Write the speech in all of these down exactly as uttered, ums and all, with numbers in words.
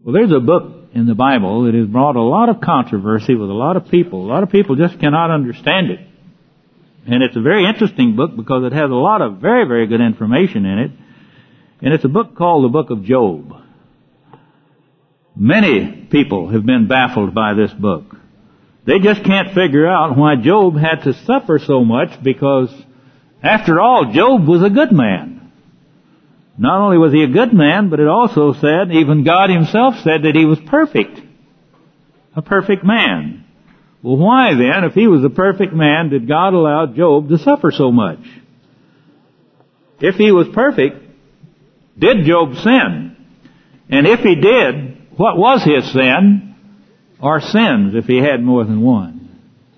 Well, there's a book in the Bible that has brought a lot of controversy with a lot of people. A lot of people just cannot understand it. And it's a very interesting book because it has a lot of very, very good information in it. And it's a book called the Book of Job. Many people have been baffled by this book. They just can't figure out why Job had to suffer so much because, after all, Job was a good man. Not only was he a good man, but it also said, even God himself said that he was perfect. A perfect man. Well, why then, if he was a perfect man, did God allow Job to suffer so much? If he was perfect, did Job sin? And if he did, what was his sin? Or sins, if he had more than one?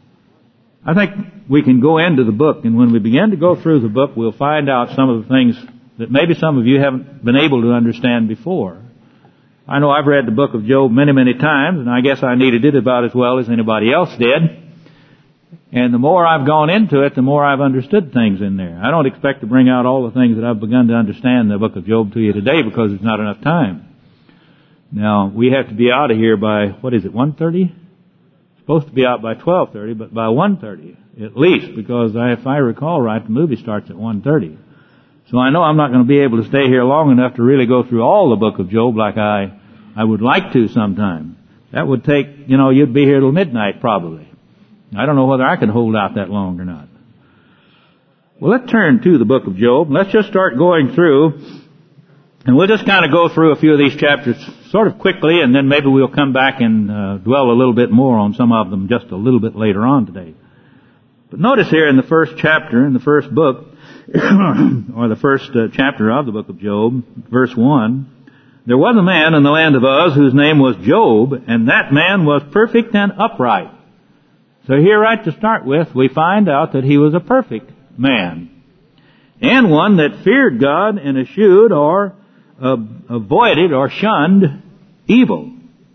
I think we can go into the book, and when we begin to go through the book, we'll find out some of the things that maybe some of you haven't been able to understand before. I know I've read the book of Job many, many times, and I guess I needed it about as well as anybody else did. And the more I've gone into it, the more I've understood things in there. I don't expect to bring out all the things that I've begun to understand in the book of Job to you today because there's not enough time. Now, we have to be out of here by, what is it, one thirty? Supposed to be out by twelve thirty, but by one thirty at least, because I, if I recall right, the movie starts at one thirty. So I know I'm not going to be able to stay here long enough to really go through all the book of Job like I, I would like to sometime. That would take, you know, you'd be here till midnight probably. I don't know whether I could hold out that long or not. Well, let's turn to the book of Job. Let's just start going through, and we'll just kind of go through a few of these chapters sort of quickly, and then maybe we'll come back and uh, dwell a little bit more on some of them just a little bit later on today. But notice here in the first chapter, in the first book, or the first uh, chapter of the book of Job, verse one, there was a man in the land of Uz whose name was Job, and that man was perfect and upright. So here right to start with, we find out that he was a perfect man, and one that feared God and eschewed or uh, avoided or shunned evil.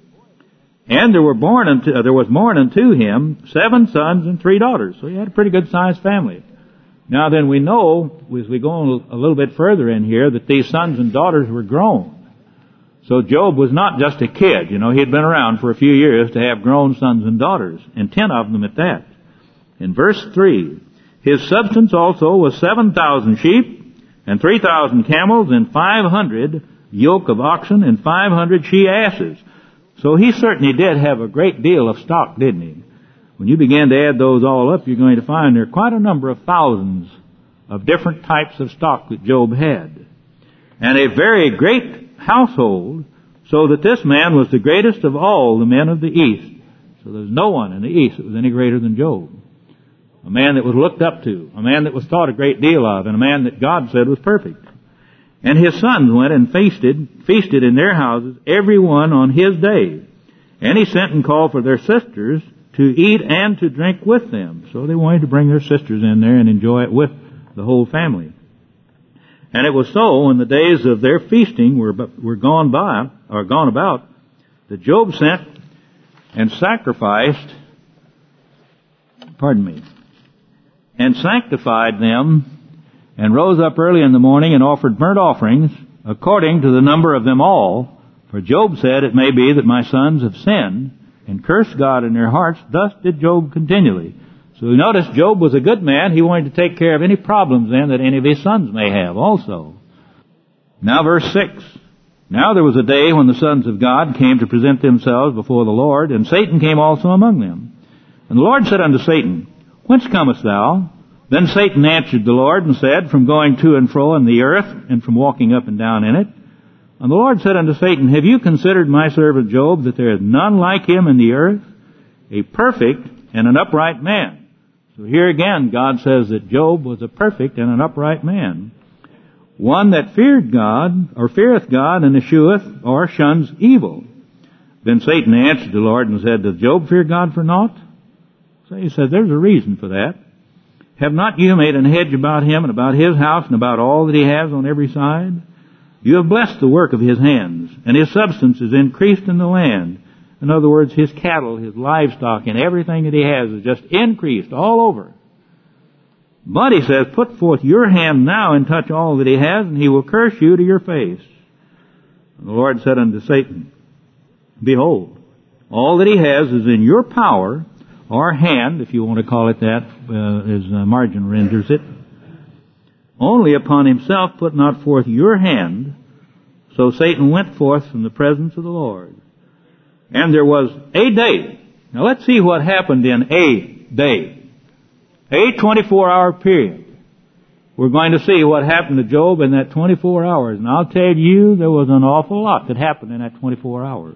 And there were born unto, uh, there was born unto him seven sons and three daughters. So he had a pretty good sized family. Now then, we know, as we go on a little bit further in here, that these sons and daughters were grown. So Job was not just a kid. You know, he had been around for a few years to have grown sons and daughters, and ten of them at that. In verse three, his substance also was seven thousand sheep, and three thousand camels, and five hundred yoke of oxen, and five hundred she-asses. So he certainly did have a great deal of stock, didn't he? When you begin to add those all up, you're going to find there are quite a number of thousands of different types of stock that Job had. And a very great household, so that this man was the greatest of all the men of the East. So there's no one in the East that was any greater than Job. A man that was looked up to, a man that was thought a great deal of, and a man that God said was perfect. And his sons went and feasted, feasted in their houses, every one on his day. And he sent and called for their sisters to eat and to drink with them. So they wanted to bring their sisters in there and enjoy it with the whole family. And it was so, when the days of their feasting were, were gone by, or gone about, that Job sent and sacrificed, pardon me, and sanctified them, and rose up early in the morning and offered burnt offerings according to the number of them all. For Job said, it may be that my sons have sinned and cursed God in their hearts. Thus did Job continually. So you notice Job was a good man. He wanted to take care of any problems then that any of his sons may have also. Now verse six. Now there was a day when the sons of God came to present themselves before the Lord, and Satan came also among them. And the Lord said unto Satan, Whence comest thou? Then Satan answered the Lord and said, From going to and fro in the earth, and from walking up and down in it. And the Lord said unto Satan, Have you considered my servant Job, that there is none like him in the earth, a perfect and an upright man? So here again, God says that Job was a perfect and an upright man, one that feared God, or feareth God, and escheweth, or shuns evil. Then Satan answered the Lord and said, Does Job fear God for naught? So he said, There's a reason for that. Have not you made an hedge about him, and about his house, and about all that he has on every side? You have blessed the work of his hands, and his substance is increased in the land. In other words, his cattle, his livestock, and everything that he has is just increased all over. But he says, Put forth your hand now and touch all that he has, and he will curse you to your face. And the Lord said unto Satan, Behold, all that he has is in your power, or hand, if you want to call it that, uh, as uh, Margin renders it. Only upon himself put not forth your hand. So Satan went forth from the presence of the Lord. And there was a day. Now let's see what happened in a day. A twenty-four hour period. We're going to see what happened to Job in that twenty-four hours. And I'll tell you, there was an awful lot that happened in that twenty-four hours.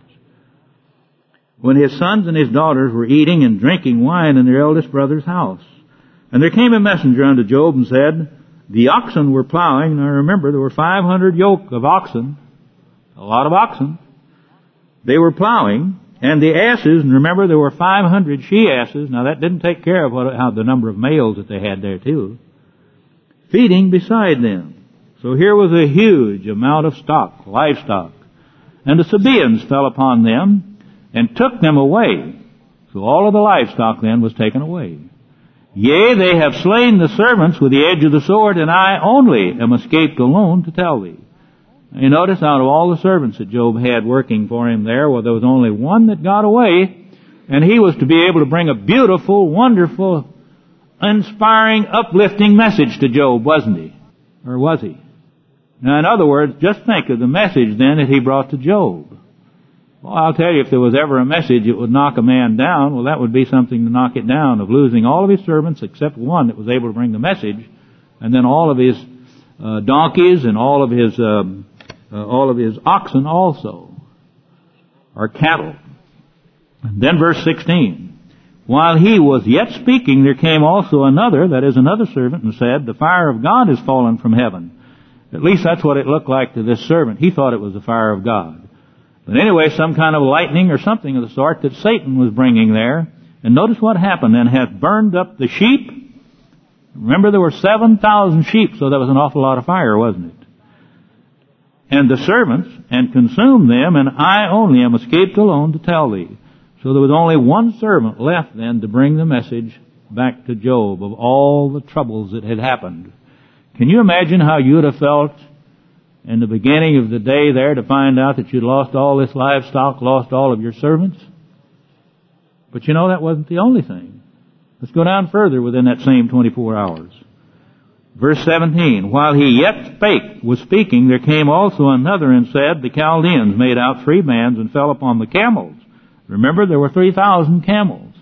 When his sons and his daughters were eating and drinking wine in their eldest brother's house. And there came a messenger unto Job and said, the oxen were plowing. Now remember, there were five hundred yoke of oxen. A lot of oxen. They were plowing. And the asses, and remember there were five hundred she-asses. Now that didn't take care of what, how the number of males that they had there too. Feeding beside them. So here was a huge amount of stock, livestock. And the Sabaeans fell upon them and took them away. So all of the livestock then was taken away. Yea, they have slain the servants with the edge of the sword, and I only am escaped alone to tell thee. You notice out of all the servants that Job had working for him there, well, there was only one that got away, and he was to be able to bring a beautiful, wonderful, inspiring, uplifting message to Job, wasn't he? Or was he? Now, in other words, just think of the message then that he brought to Job. Well, I'll tell you, if there was ever a message that would knock a man down, well, that would be something to knock it down, of losing all of his servants except one that was able to bring the message, and then all of his uh, donkeys and all of his um, uh, all of his oxen also, or cattle. And then verse sixteen. While he was yet speaking, there came also another, that is another servant, and said, the fire of God is fallen from heaven. At least that's what it looked like to this servant. He thought it was the fire of God. But anyway, some kind of lightning or something of the sort that Satan was bringing there. And notice what happened, and hath burned up the sheep. Remember, there were seven thousand sheep, so that was an awful lot of fire, wasn't it? And the servants, and consumed them, and I only am escaped alone to tell thee. So there was only one servant left then to bring the message back to Job of all the troubles that had happened. Can you imagine how you would have felt in the beginning of the day there to find out that you'd lost all this livestock, lost all of your servants? But you know, that wasn't the only thing. Let's go down further within that same twenty-four hours. Verse seventeen, while he yet spake, was speaking, there came also another and said, the Chaldeans made out three bands and fell upon the camels. Remember, there were three thousand camels.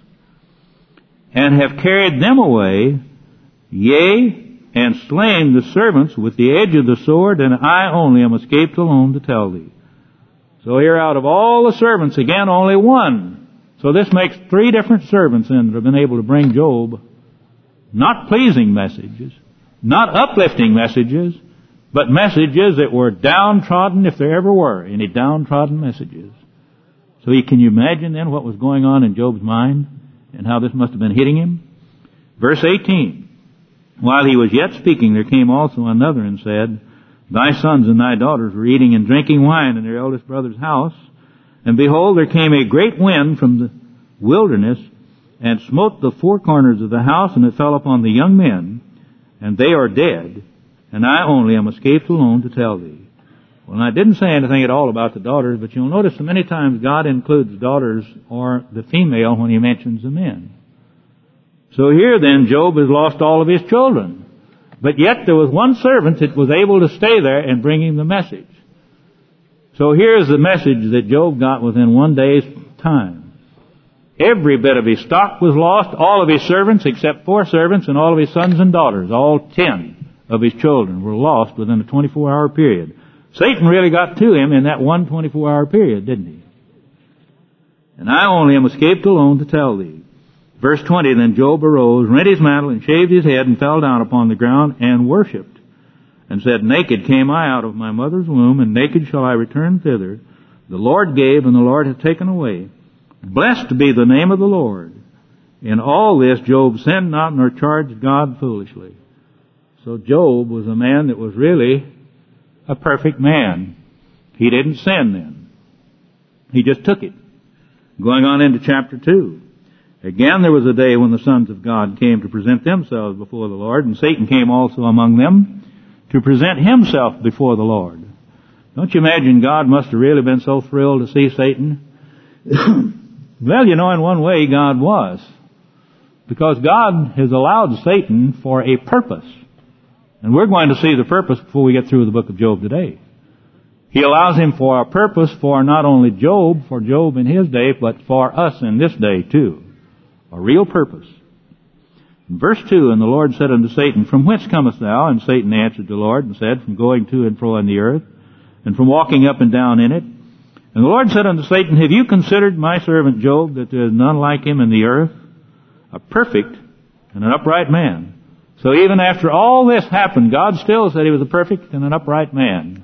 And have carried them away, yea, and slain the servants with the edge of the sword, and I only am escaped alone to tell thee. So here out of all the servants, again, only one. So this makes three different servants then that have been able to bring Job not pleasing messages, not uplifting messages, but messages that were downtrodden, if there ever were any downtrodden messages. So can you imagine then what was going on in Job's mind and how this must have been hitting him? Verse eighteen. While he was yet speaking, there came also another and said, thy sons and thy daughters were eating and drinking wine in their eldest brother's house. And behold, there came a great wind from the wilderness and smote the four corners of the house, and it fell upon the young men, and they are dead, and I only am escaped alone to tell thee. Well, I didn't say anything at all about the daughters, but you'll notice that many times God includes daughters or the female when he mentions the men. So here then, Job has lost all of his children. But yet there was one servant that was able to stay there and bring him the message. So here's the message that Job got within one day's time. Every bit of his stock was lost, all of his servants except four servants, and all of his sons and daughters, all ten of his children were lost within a twenty-four hour period. Satan really got to him in that one twenty-four hour period, didn't he? And I only am escaped alone to tell thee. Verse twenty, then Job arose, rent his mantle, and shaved his head, and fell down upon the ground, and worshipped, and said, naked came I out of my mother's womb, and naked shall I return thither. The Lord gave, and the Lord hath taken away. Blessed be the name of the Lord. In all this Job sinned not, nor charged God foolishly. So Job was a man that was really a perfect man. He didn't sin then. He just took it. Going on into chapter two. Again, there was a day when the sons of God came to present themselves before the Lord, and Satan came also among them to present himself before the Lord. Don't you imagine God must have really been so thrilled to see Satan Well, you know, in one way God was. Because God has allowed Satan for a purpose. And we're going to see the purpose before we get through the book of Job today. He allows him for a purpose for not only Job, for Job in his day, but for us in this day too. A real purpose. In verse two, and the Lord said unto Satan, From whence comest thou? And Satan answered the Lord and said, From going to and fro in the earth, and from walking up and down in it. And the Lord said unto Satan, Have you considered my servant Job, that there is none like him in the earth, a perfect and an upright man? So even after all this happened, God still said he was a perfect and an upright man.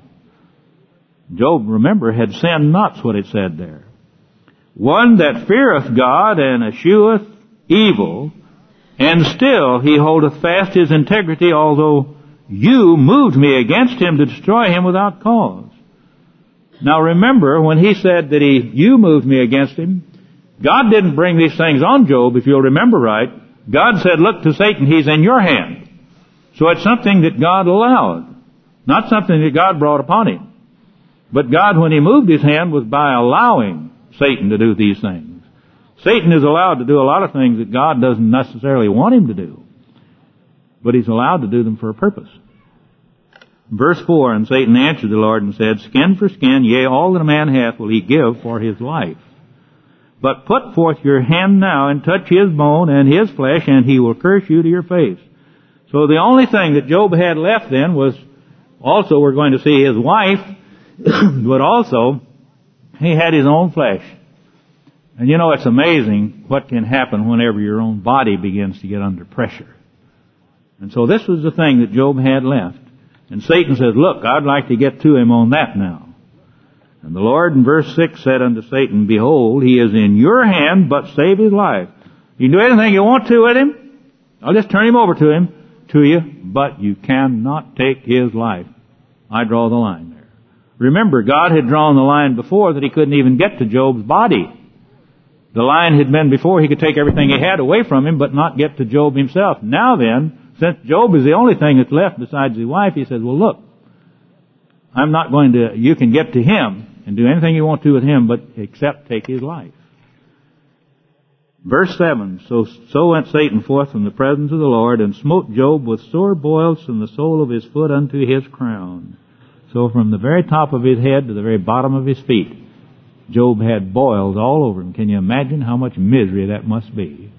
Job, remember, had sinned not's what it said there. One that feareth God and escheweth evil, and still he holdeth fast his integrity, although you moved me against him to destroy him without cause. Now remember, when he said that he, you moved me against him, God didn't bring these things on Job, if you'll remember right. God said, look to Satan, he's in your hand. So it's something that God allowed, not something that God brought upon him. But God, when he moved his hand, was by allowing Satan to do these things. Satan is allowed to do a lot of things that God doesn't necessarily want him to do. But he's allowed to do them for a purpose. Verse four, and Satan answered the Lord and said, Skin for skin, yea, all that a man hath will he give for his life. But put forth your hand now and touch his bone and his flesh, and he will curse you to your face. So the only thing that Job had left then was, also we're going to see his wife, but also he had his own flesh. And you know, it's amazing what can happen whenever your own body begins to get under pressure. And so this was the thing that Job had left. And Satan says, look, I'd like to get to him on that now. And the Lord in verse six said unto Satan, Behold, he is in your hand, but save his life. You can do anything you want to with him. I'll just turn him over to him, to you, but you cannot take his life. I draw the line there. Remember, God had drawn the line before that he couldn't even get to Job's body. The line had been before he could take everything he had away from him, but not get to Job himself. Now then, since Job is the only thing that's left besides his wife, he says, well, look, I'm not going to, you can get to him and do anything you want to with him, but except take his life. Verse seven, so, so went Satan forth from the presence of the Lord, and smote Job with sore boils from the sole of his foot unto his crown. So from the very top of his head to the very bottom of his feet, Job had boils all over him. Can you imagine how much misery that must be?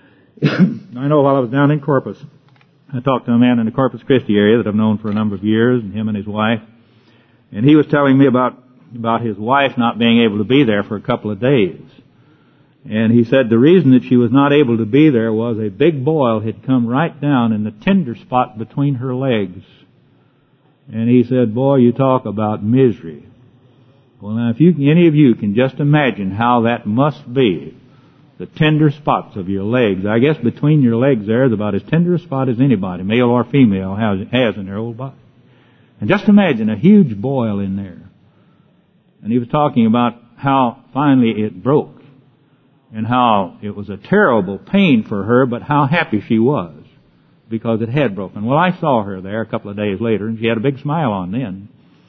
I know while I was down in Corpus, I talked to a man in the Corpus Christi area that I've known for a number of years, and him and his wife. And he was telling me about, about his wife not being able to be there for a couple of days. And he said the reason that she was not able to be there was a big boil had come right down in the tender spot between her legs. And he said, boy, you talk about misery. Well, now, if you, any of you can just imagine how that must be, the tender spots of your legs. I guess between your legs there is about as tender a spot as anybody, male or female, has, has in their whole body. And just imagine a huge boil in there. And he was talking about how finally it broke, and how it was a terrible pain for her, but how happy she was because it had broken. Well, I saw her there a couple of days later, and she had a big smile on then.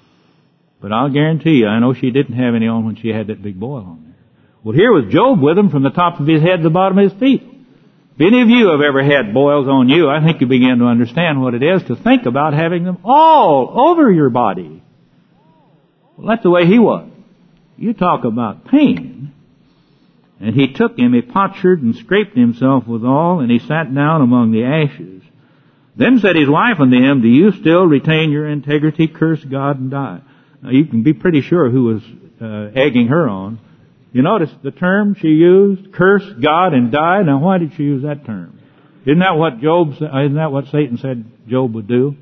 But I'll guarantee you, I know she didn't have any on when she had that big boil on there. Well, here was Job with them from the top of his head to the bottom of his feet. If any of you have ever had boils on you, I think you begin to understand what it is to think about having them all over your body. Well, that's the way he was. You talk about pain. And he took him, he potsherd and scraped himself withal, and he sat down among the ashes. Then said his wife unto him, Do you still retain your integrity? Curse God and die. Now you can be pretty sure who was uh, egging her on. You notice the term she used, curse God and die. Now why did she use that term? Isn't that what Job? Isn't that what Satan said Job would do?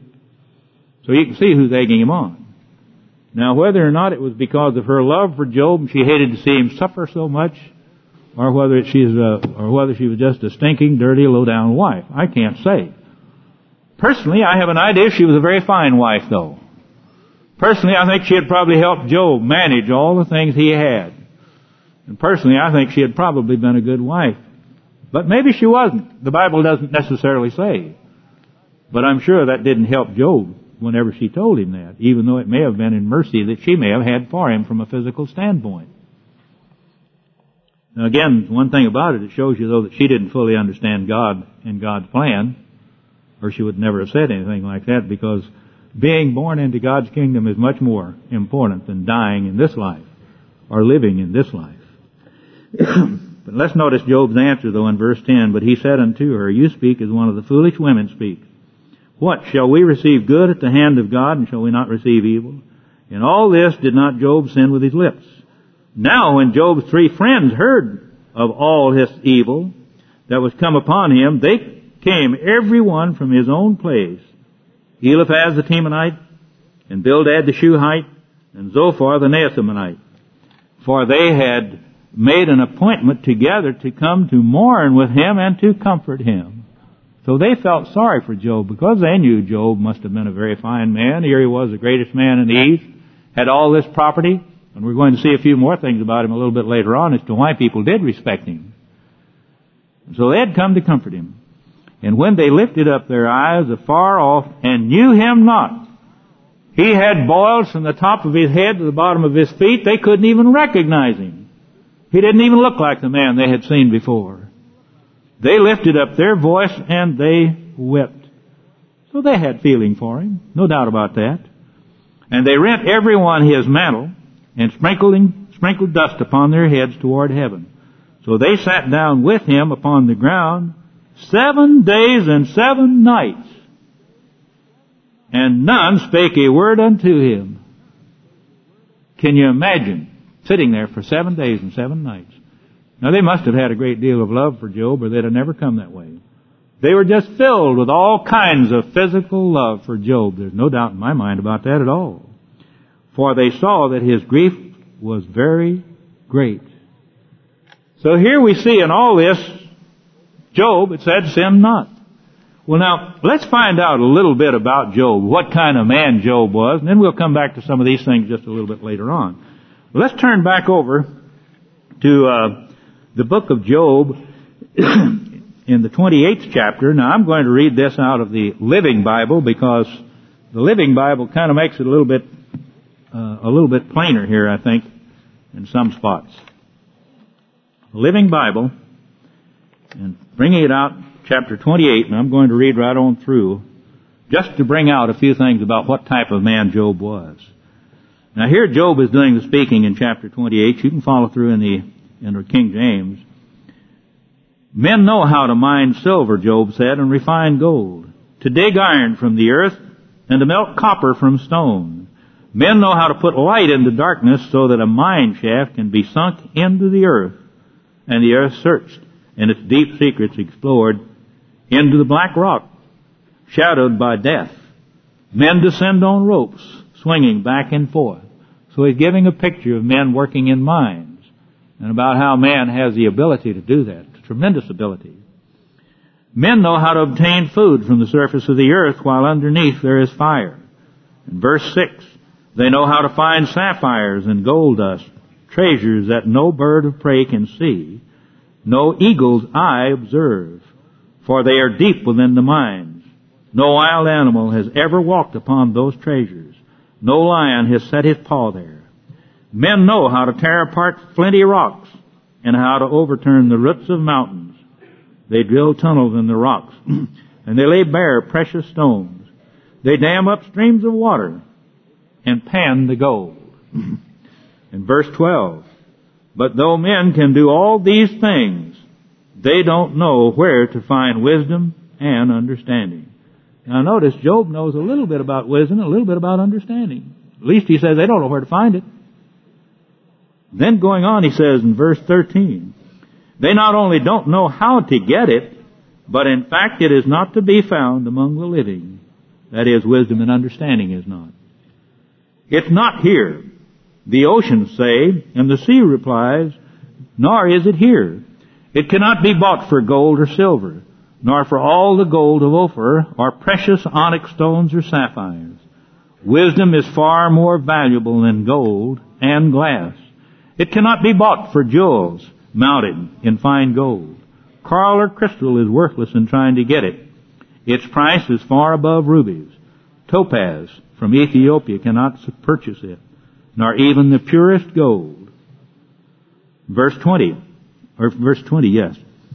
So you can see who's egging him on. Now whether or not it was because of her love for Job, she hated to see him suffer so much, or whether she's a, or whether she was just a stinking, dirty, low-down wife, I can't say. Personally, I have an idea she was a very fine wife, though. Personally, I think she had probably helped Job manage all the things he had. And personally, I think she had probably been a good wife. But maybe she wasn't. The Bible doesn't necessarily say. But I'm sure that didn't help Job whenever she told him that, even though it may have been in mercy that she may have had for him from a physical standpoint. Now again, one thing about it, it shows you though that she didn't fully understand God and God's plan, or she would never have said anything like that, because being born into God's kingdom is much more important than dying in this life, or living in this life. But let's notice Job's answer though in verse ten. But he said unto her, you speak as one of the foolish women speak. What, shall we receive good at the hand of God, and shall we not receive evil? In all this did not Job sin with his lips. Now when Job's three friends heard of all this evil that was come upon him, they came every one from his own place, Eliphaz the Temanite, and Bildad the Shuhite, and Zophar the Naamathite. For they had made an appointment together to come to mourn with him and to comfort him. So they felt sorry for Job, because they knew Job must have been a very fine man. Here he was, the greatest man in the East, had all this property, and we're going to see a few more things about him a little bit later on as to why people did respect him. So they had come to comfort him. And when they lifted up their eyes afar off and knew him not, he had boils from the top of his head to the bottom of his feet. They couldn't even recognize him. He didn't even look like the man they had seen before. They lifted up their voice and they wept. So they had feeling for him, no doubt about that. And they rent every one his mantle and sprinkling, sprinkled dust upon their heads toward heaven. So they sat down with him upon the ground seven days and seven nights, and none spake a word unto him. Can you imagine sitting there for seven days and seven nights? Now they must have had a great deal of love for Job, or they'd have never come that way. They were just filled with all kinds of physical love for Job. There's no doubt in my mind about that at all. For they saw that his grief was very great. So here we see in all this, Job, it said, sin not. Well now, let's find out a little bit about Job, what kind of man Job was, and then we'll come back to some of these things just a little bit later on. Well, let's turn back over to uh, the book of Job in the twenty-eighth chapter. Now I'm going to read this out of the Living Bible, because the Living Bible kind of makes it a little bit uh, a little bit plainer here, I think, in some spots. Living Bible, and bringing it out, chapter twenty-eight, and I'm going to read right on through, just to bring out a few things about what type of man Job was. Now here Job is doing the speaking in chapter twenty-eight. You can follow through in the, in the King James. Men know how to mine silver, Job said, and refine gold, to dig iron from the earth, and to melt copper from stone. Men know how to put light into darkness, so that a mine shaft can be sunk into the earth, and the earth searched, and its deep secrets explored, into the black rock, shadowed by death. Men descend on ropes, swinging back and forth. So he's giving a picture of men working in mines, and about how man has the ability to do that, tremendous ability. Men know how to obtain food from the surface of the earth, while underneath there is fire. In verse six, they know how to find sapphires and gold dust, treasures that no bird of prey can see, no eagle's eye observe, for they are deep within the mines. No wild animal has ever walked upon those treasures. No lion has set his paw there. Men know how to tear apart flinty rocks, and how to overturn the roots of mountains. They drill tunnels in the rocks, and they lay bare precious stones. They dam up streams of water, and pan the gold. In verse twelve, but though men can do all these things, they don't know where to find wisdom and understanding. Now notice, Job knows a little bit about wisdom and a little bit about understanding. At least he says they don't know where to find it. Then going on, he says in verse thirteen, they not only don't know how to get it, but in fact it is not to be found among the living. That is, wisdom and understanding is not. It's not here. The oceans say, and the sea replies, nor is it here. It cannot be bought for gold or silver, nor for all the gold of Ophir, or precious onyx stones or sapphires. Wisdom is far more valuable than gold and glass. It cannot be bought for jewels mounted in fine gold. Coral or crystal is worthless in trying to get it. Its price is far above rubies. Topaz from Ethiopia cannot purchase it, nor even the purest gold. Verse twenty, or verse twenty, yes.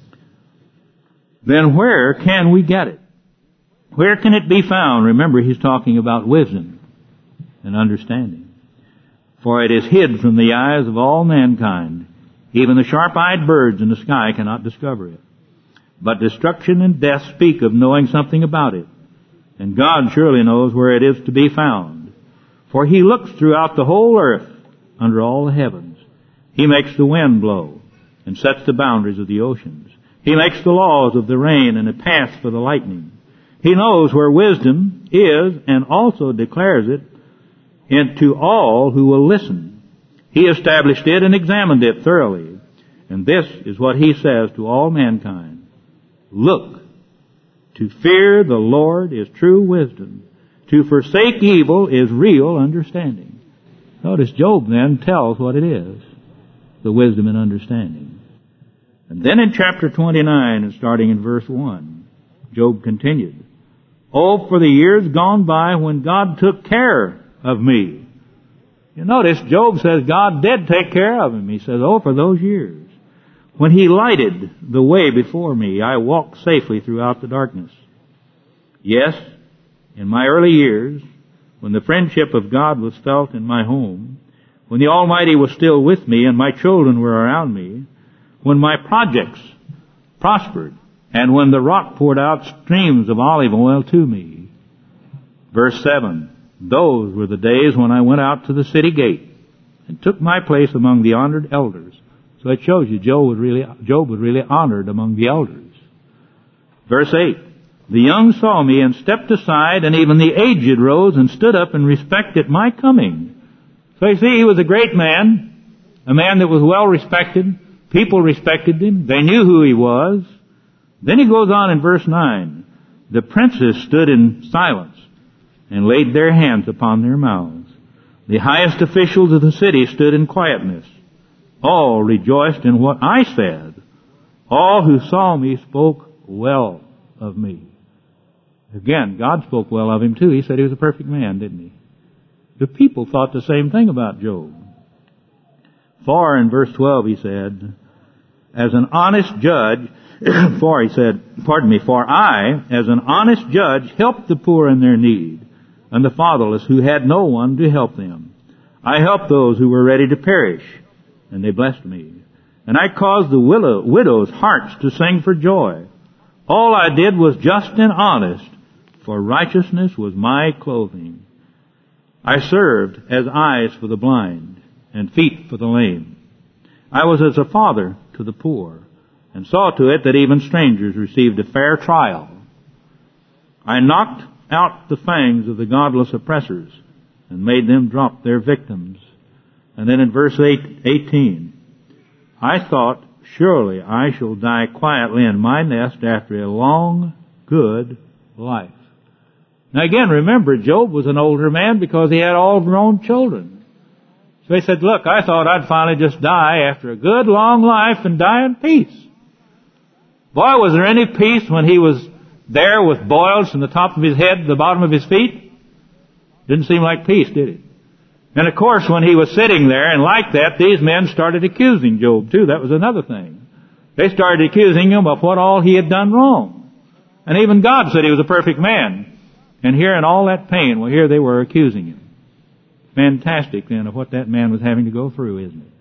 Then where can we get it? Where can it be found? Remember, he's talking about wisdom and understanding. For it is hid from the eyes of all mankind. Even the sharp-eyed birds in the sky cannot discover it. But destruction and death speak of knowing something about it. And God surely knows where it is to be found. For he looks throughout the whole earth, under all the heavens. He makes the wind blow and sets the boundaries of the oceans. He makes the laws of the rain and a path for the lightning. He knows where wisdom is and also declares it into all who will listen. He established it and examined it thoroughly. And this is what he says to all mankind. Look, to fear the Lord is true wisdom. To forsake evil is real understanding. Notice Job then tells what it is, the wisdom and understanding. And then in chapter twenty-nine, and starting in verse one, Job continued, Oh, for the years gone by when God took care of me. You notice Job says God did take care of him. He says, oh, for those years. When he lighted the way before me, I walked safely throughout the darkness. Yes, in my early years, when the friendship of God was felt in my home, when the Almighty was still with me and my children were around me, when my projects prospered, and when the rock poured out streams of olive oil to me. Verse seven, those were the days when I went out to the city gate and took my place among the honored elders. So it shows you Job was really, Job was really honored among the elders. Verse eight, the young saw me and stepped aside, and even the aged rose and stood up in respect at my coming. So you see, he was a great man, a man that was well respected. People respected him. They knew who he was. Then he goes on in verse nine, the princes stood in silence and laid their hands upon their mouths. The highest officials of the city stood in quietness. All rejoiced in what I said. All who saw me spoke well of me. Again, God spoke well of him too. He said he was a perfect man, didn't he? The people thought the same thing about Job. For in verse twelve he said, as an honest judge, for he said, pardon me, for I, as an honest judge, helped the poor in their need, and the fatherless who had no one to help them. I helped those who were ready to perish, and they blessed me. And I caused the willow, widows' hearts to sing for joy. All I did was just and honest, for righteousness was my clothing. I served as eyes for the blind, and feet for the lame. I was as a father to the poor, and saw to it that even strangers received a fair trial. I knocked out the fangs of the godless oppressors, and made them drop their victims. And then in verse eighteen, I thought, surely I shall die quietly in my nest after a long, good life. Now again, remember, Job was an older man because he had all grown children. So he said, look, I thought I'd finally just die after a good long life and die in peace. Boy, was there any peace when he was there with boils from the top of his head to the bottom of his feet? Didn't seem like peace, did it? And of course, when he was sitting there and like that, these men started accusing Job too. That was another thing. They started accusing him of what all he had done wrong. And even God said he was a perfect man. And here in all that pain, well, here they were accusing him. Fantastic then of what that man was having to go through, isn't it?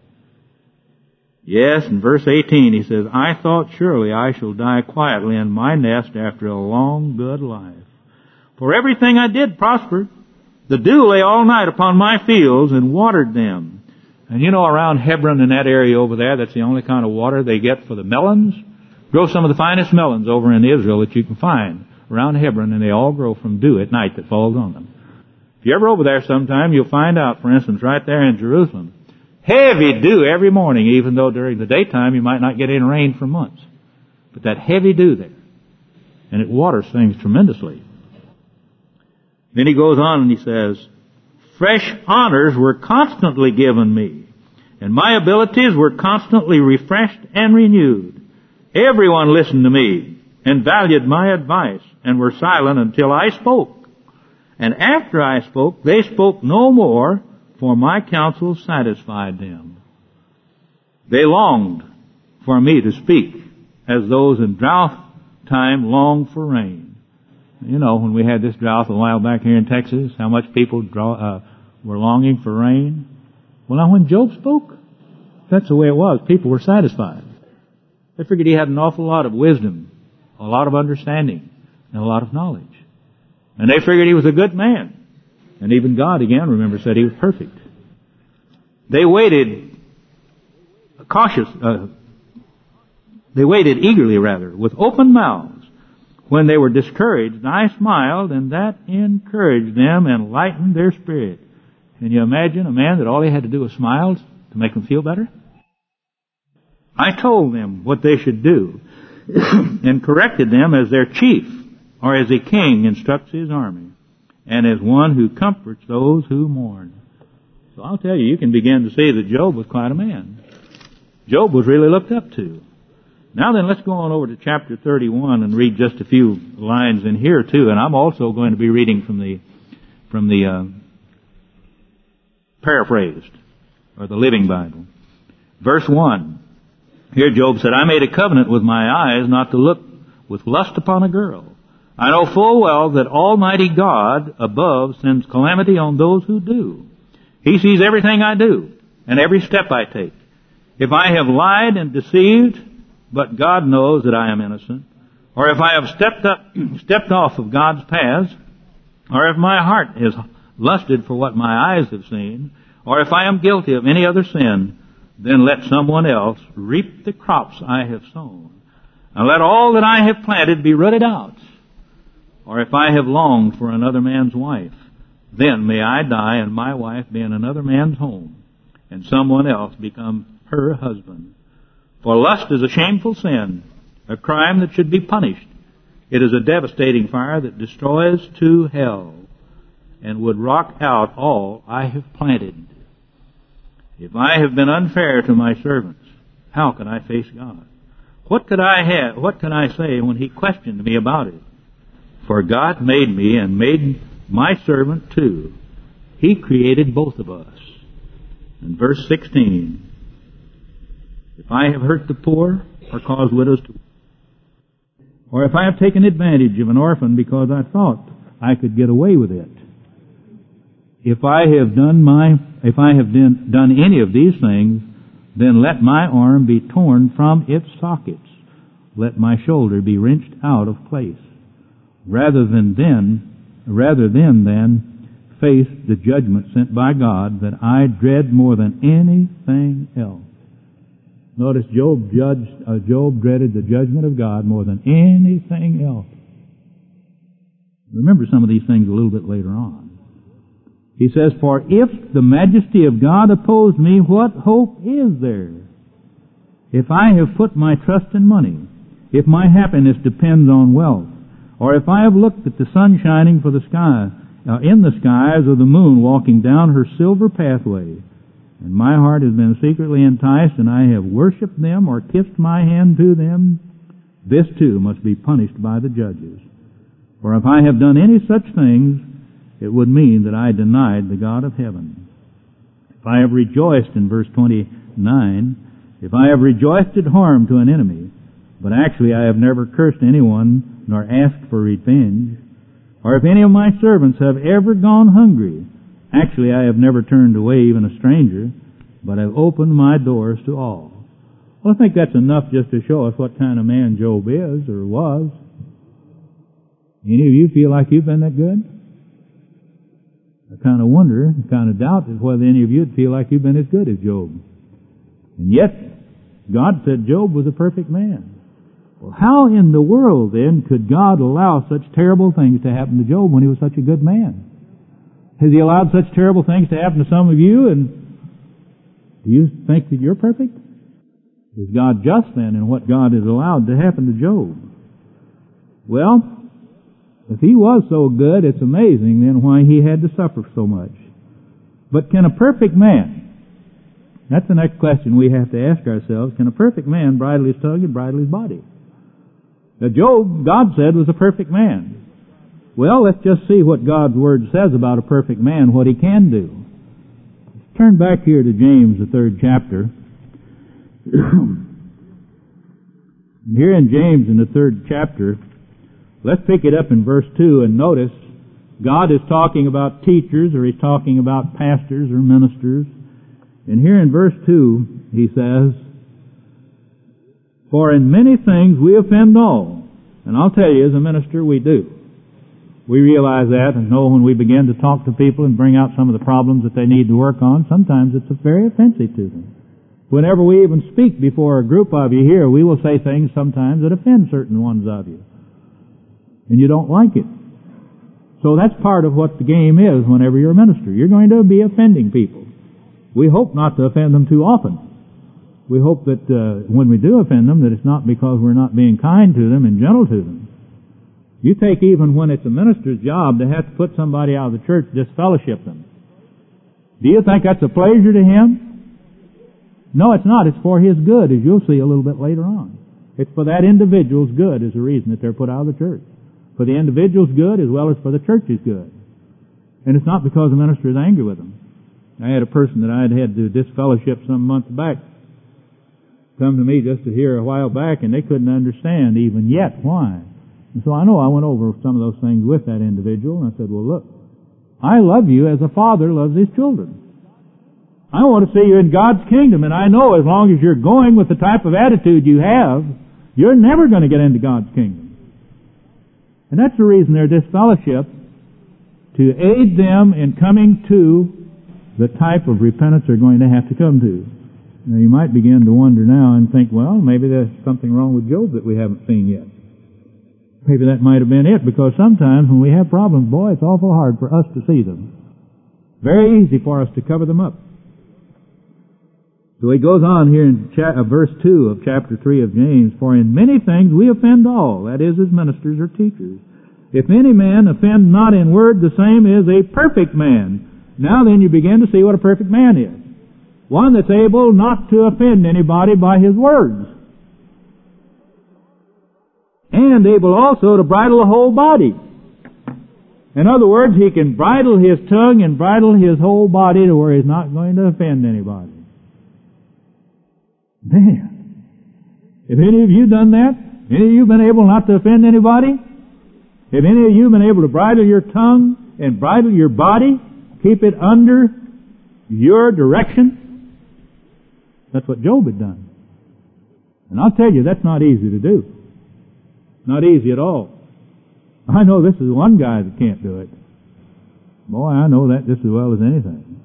Yes, in verse eighteen he says, I thought surely I shall die quietly in my nest after a long, good life. For everything I did prospered. The dew lay all night upon my fields and watered them. And you know, around Hebron in that area over there, that's the only kind of water they get for the melons. Grow some of the finest melons over in Israel that you can find around Hebron, and they all grow from dew at night that falls on them. If you're ever over there sometime, you'll find out, for instance, right there in Jerusalem, heavy dew every morning, even though during the daytime you might not get any rain for months. But that heavy dew there, and it waters things tremendously. Then he goes on and he says, fresh honors were constantly given me, and my abilities were constantly refreshed and renewed. Everyone listened to me and valued my advice and were silent until I spoke. And after I spoke, they spoke no more, for my counsel satisfied them. They longed for me to speak, as those in drought time long for rain. You know, when we had this drought a while back here in Texas, how much people draw, uh, were longing for rain. Well, now when Job spoke, that's the way it was. People were satisfied. They figured he had an awful lot of wisdom, a lot of understanding, and a lot of knowledge. And they figured he was a good man. And even God, again, remember, said he was perfect. They waited cautious, uh, they waited eagerly, rather, with open mouths. When they were discouraged, I smiled, and that encouraged them and lightened their spirit. Can you imagine a man that all he had to do was smile to make them feel better? I told them what they should do and corrected them as their chief, or as a king instructs his army, and as one who comforts those who mourn. So I'll tell you, you can begin to see that Job was quite a man. Job was really looked up to. Now then, let's go on over to chapter thirty-one and read just a few lines in here too. And I'm also going to be reading from the from the uh, paraphrased, or the Living Bible. Verse one. Here Job said, I made a covenant with my eyes not to look with lust upon a girl. I know full well that Almighty God above sends calamity on those who do. He sees everything I do and every step I take. If I have lied and deceived, but God knows that I am innocent, or if I have stepped up, stepped off of God's paths, or if my heart has lusted for what my eyes have seen, or if I am guilty of any other sin, then let someone else reap the crops I have sown, and let all that I have planted be rooted out. Or if I have longed for another man's wife, then may I die and my wife be in another man's home, and someone else become her husband. For lust is a shameful sin, a crime that should be punished. It is a devastating fire that destroys to hell, and would rock out all I have planted. If I have been unfair to my servants, how can I face God? What could I have, what can I say when He questioned me about it? For God made me and made my servant too. He created both of us. In verse sixteen, if I have hurt the poor or caused widows to, or if I have taken advantage of an orphan because I thought I could get away with it, if I have done my, if I have done, done any of these things, then let my arm be torn from its sockets. Let my shoulder be wrenched out of place. Rather than then, rather than then face the judgment sent by God that I dread more than anything else. Notice Job judged, uh, Job dreaded the judgment of God more than anything else. Remember some of these things a little bit later on. He says, for if the majesty of God oppose me, what hope is there? If I have put my trust in money, if my happiness depends on wealth, or if I have looked at the sun shining for the sky, uh, in the skies, or the moon walking down her silver pathway, and my heart has been secretly enticed, and I have worshipped them or kissed my hand to them, this too must be punished by the judges. For if I have done any such things, it would mean that I denied the God of heaven. If I have rejoiced, in verse twenty-nine, if I have rejoiced at harm to an enemy, but actually I have never cursed anyone nor asked for revenge, or if any of my servants have ever gone hungry, actually I have never turned away even a stranger, but have opened my doors to all. Well, I think that's enough just to show us what kind of man Job is or was. Any of you feel like you've been that good? I kind of wonder, I kind of doubt whether any of you would feel like you've been as good as Job. And yet, God said Job was a perfect man. Well, how in the world then could God allow such terrible things to happen to Job when he was such a good man? Has He allowed such terrible things to happen to some of you, and do you think that you're perfect? Is God just then in what God has allowed to happen to Job? Well, if he was so good, it's amazing then why he had to suffer so much. But can a perfect man, that's the next question we have to ask ourselves, can a perfect man bridle his tongue and bridle his body? Now Job, God said, was a perfect man. Well, let's just see what God's Word says about a perfect man, what he can do. Let's turn back here to James, the third chapter. Here in James, in the third chapter, let's pick it up in verse two and notice God is talking about teachers, or He's talking about pastors or ministers. And here in verse two, He says, "For in many things we offend all." And I'll tell you, as a minister, we do. We realize that and know when we begin to talk to people and bring out some of the problems that they need to work on, sometimes it's very offensive to them. Whenever we even speak before a group of you here, we will say things sometimes that offend certain ones of you. And you don't like it. So that's part of what the game is whenever you're a minister. You're going to be offending people. We hope not to offend them too often. We hope that uh, when we do offend them, that it's not because we're not being kind to them and gentle to them. You take even when it's a minister's job to have to put somebody out of the church, disfellowship them. Do you think that's a pleasure to him? No, it's not. It's for his good, as you'll see a little bit later on. It's for that individual's good is the reason that they're put out of the church. For the individual's good as well as for the church's good. And it's not because the minister is angry with them. I had a person that I had had to disfellowship some months back come to me just to hear a while back, and they couldn't understand even yet why. And so I know I went over some of those things with that individual, and I said, well, look, I love you as a father loves his children. I want to see you in God's kingdom, and I know as long as you're going with the type of attitude you have, you're never going to get into God's kingdom. And that's the reason they're disfellowship, to aid them in coming to the type of repentance they're going to have to come to. Now you might begin to wonder now and think, well, maybe there's something wrong with Job that we haven't seen yet. Maybe that might have been it, because sometimes when we have problems, boy, it's awful hard for us to see them. Very easy for us to cover them up. So he goes on here in cha- uh, verse two of chapter three of James, "For in many things we offend all," that is, as ministers or teachers. "If any man offend not in word, the same is a perfect man." Now then you begin to see what a perfect man is. One that's able not to offend anybody by his words. And able also to bridle the whole body. In other words, he can bridle his tongue and bridle his whole body to where he's not going to offend anybody. Man, have any of you done that? Any of you been able not to offend anybody? Have any of you been able to bridle your tongue and bridle your body? Keep it under your direction? That's what Job had done. And I'll tell you, that's not easy to do. Not easy at all. I know this is one guy that can't do it. Boy, I know that just as well as anything.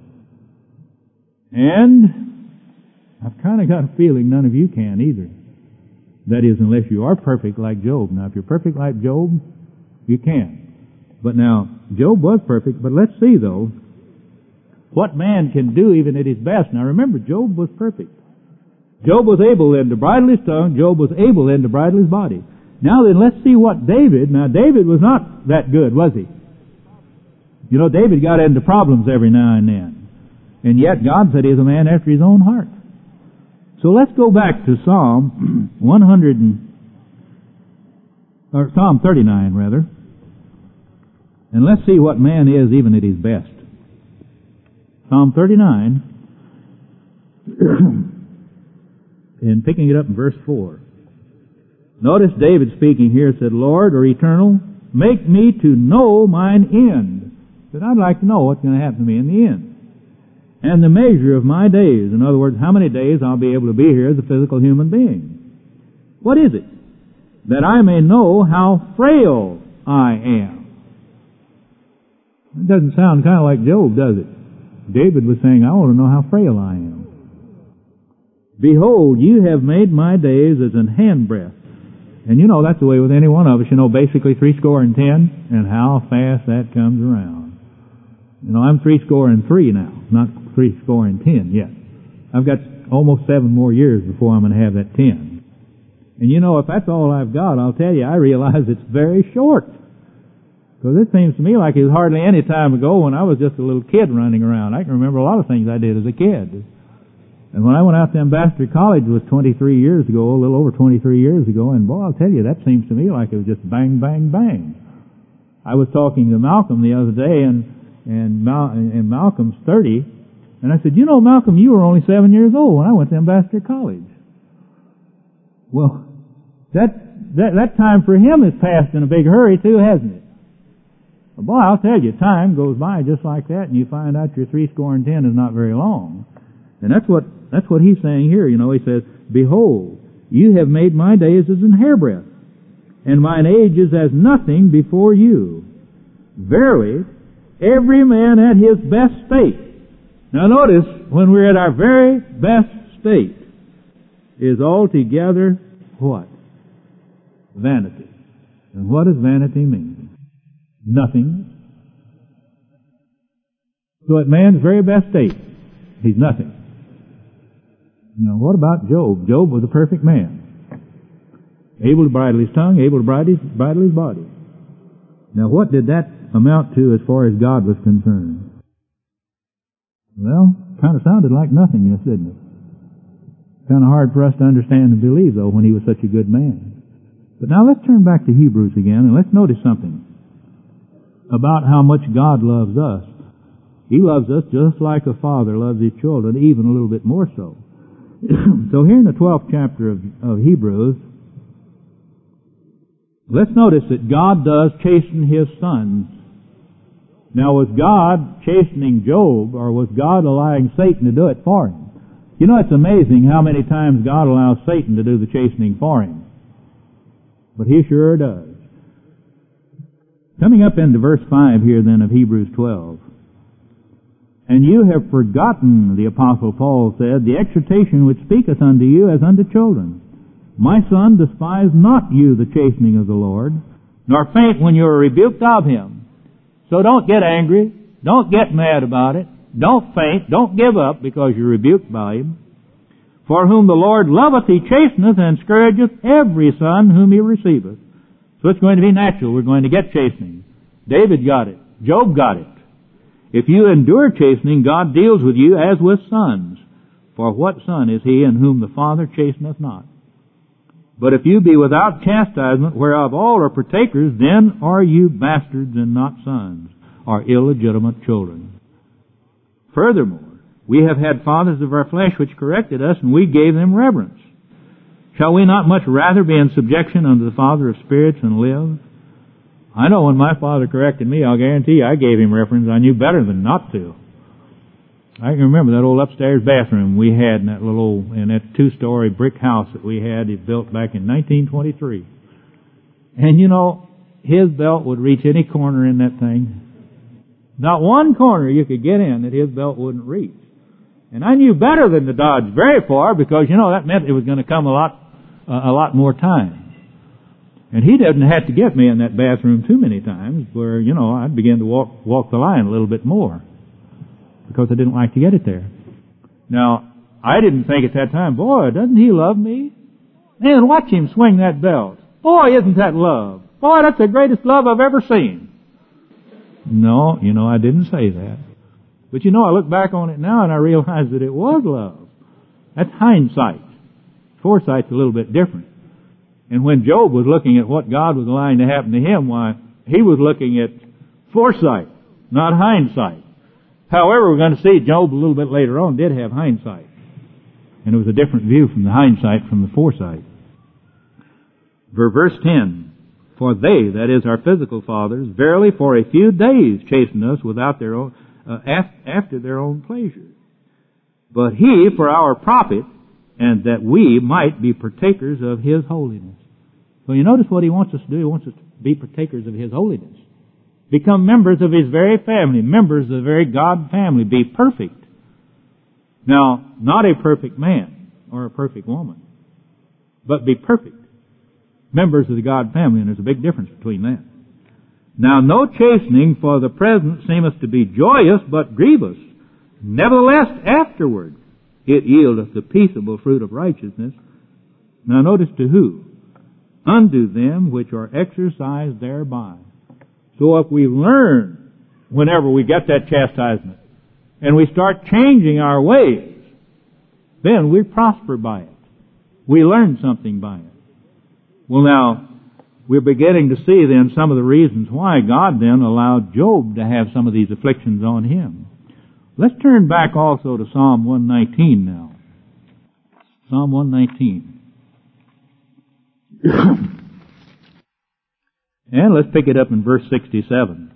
And I've kind of got a feeling none of you can either. That is, unless you are perfect like Job. Now, if you're perfect like Job, you can. But now, Job was perfect, but let's see, though, what man can do even at his best. Now, remember, Job was perfect. Job was able then to bridle his tongue. Job was able then to bridle his body. Now then, let's see what David... Now, David was not that good, was he? You know, David got into problems every now and then. And yet, God said he is a man after his own heart. So let's go back to Psalm one hundred and... or Psalm thirty-nine, rather. And let's see what man is even at his best. Psalm thirty-nine, and picking it up in verse four. Notice David speaking here said, "Lord, or eternal, make me to know mine end." Said, I'd like to know what's going to happen to me in the end. "And the measure of my days." In other words, how many days I'll be able to be here as a physical human being. "What is it? That I may know how frail I am." It doesn't sound kind of like Job, does it? David was saying, I want to know how frail I am. "Behold, you have made my days as an handbreadth." And you know, that's the way with any one of us. You know, basically three score and ten, and how fast that comes around. You know, I'm three score and three now, not three score and ten yet. I've got almost seven more years before I'm going to have that ten. And you know, if that's all I've got, I'll tell you, I realize it's very short. Because it seems to me like it was hardly any time ago when I was just a little kid running around. I can remember a lot of things I did as a kid. And when I went out to Ambassador College, it was twenty-three years ago, a little over twenty-three years ago, and boy, I'll tell you, that seems to me like it was just bang, bang, bang. I was talking to Malcolm the other day, and and, Mal- and Malcolm's thirty, and I said, you know, Malcolm, you were only seven years old when I went to Ambassador College. Well, That, that, that time for him has passed in a big hurry too, hasn't it? Well, boy, I'll tell you, time goes by just like that, and you find out your three score and ten is not very long. And that's what, that's what he's saying here, you know. He says, Behold, you have made my days as an hairbreadth, and mine age is as nothing before you. Verily, every man at his best state. Now notice, when we're at our very best state, is altogether what? Vanity. And what does vanity mean? Nothing. So at man's very best state, he's nothing. Now what about Job? Job was a perfect man. Able to bridle his tongue, able to bridle his, bridle his body. Now what did that amount to as far as God was concerned? Well, kind of sounded like nothingness, didn't it? Kind of hard for us to understand and believe, though, when he was such a good man. But now let's turn back to Hebrews again, and let's notice something about how much God loves us. He loves us just like a father loves his children, even a little bit more so. So here in the twelfth chapter of, of Hebrews, let's notice that God does chasten his sons. Now, was God chastening Job, or was God allowing Satan to do it for him? You know, it's amazing how many times God allows Satan to do the chastening for him. But he sure does. Coming up into verse five here then of Hebrews twelve. And you have forgotten, the Apostle Paul said, the exhortation which speaketh unto you as unto children. My son, despise not you the chastening of the Lord, nor faint when you are rebuked of him. So don't get angry. Don't get mad about it. Don't faint. Don't give up because you're rebuked by him. For whom the Lord loveth, he chasteneth and scourgeth every son whom he receiveth. So it's going to be natural. We're going to get chastening. David got it. Job got it. If you endure chastening, God deals with you as with sons. For what son is he in whom the Father chasteneth not? But if you be without chastisement, whereof all are partakers, then are you bastards and not sons, or illegitimate children. Furthermore, we have had fathers of our flesh which corrected us, and we gave them reverence. Shall we not much rather be in subjection unto the Father of spirits and live? I know when my father corrected me, I'll guarantee you I gave him reverence. I knew better than not to. I can remember that old upstairs bathroom we had in that little old, in that two-story brick house that we had it built back in nineteen twenty-three. And you know, his belt would reach any corner in that thing. Not one corner you could get in that his belt wouldn't reach. And I knew better than to dodge very far because, you know, that meant it was going to come a lot, uh, a lot more time. And he didn't have to get me in that bathroom too many times where, you know, I'd begin to walk, walk the line a little bit more. Because I didn't like to get it there. Now, I didn't think at that time, boy, doesn't he love me? Man, watch him swing that belt. Boy, isn't that love? Boy, that's the greatest love I've ever seen. No, you know, I didn't say that. But you know, I look back on it now and I realize that it was love. That's hindsight. Foresight's a little bit different. And when Job was looking at what God was allowing to happen to him, why, he was looking at foresight, not hindsight. However, we're going to see Job a little bit later on did have hindsight. And it was a different view from the hindsight from the foresight. Verse ten. For they, that is our physical fathers, verily for a few days chasten us without their own, uh, after their own pleasure. But he for our profit, and that we might be partakers of his holiness. So you notice what he wants us to do. He wants us to be partakers of his holiness. Become members of his very family, members of the very God family. Be perfect. Now, not a perfect man or a perfect woman, but be perfect. Members of the God family, and there's a big difference between that. Now, no chastening for the present seemeth to be joyous, but grievous. Nevertheless, afterward, it yieldeth the peaceable fruit of righteousness. Now, notice to who? Unto them which are exercised thereby. So if we learn, whenever we get that chastisement, and we start changing our ways, then we prosper by it. We learn something by it. Well now, we're beginning to see then some of the reasons why God then allowed Job to have some of these afflictions on him. Let's turn back also to Psalm one nineteen now. Psalm one nineteen. And let's pick it up in verse sixty-seven.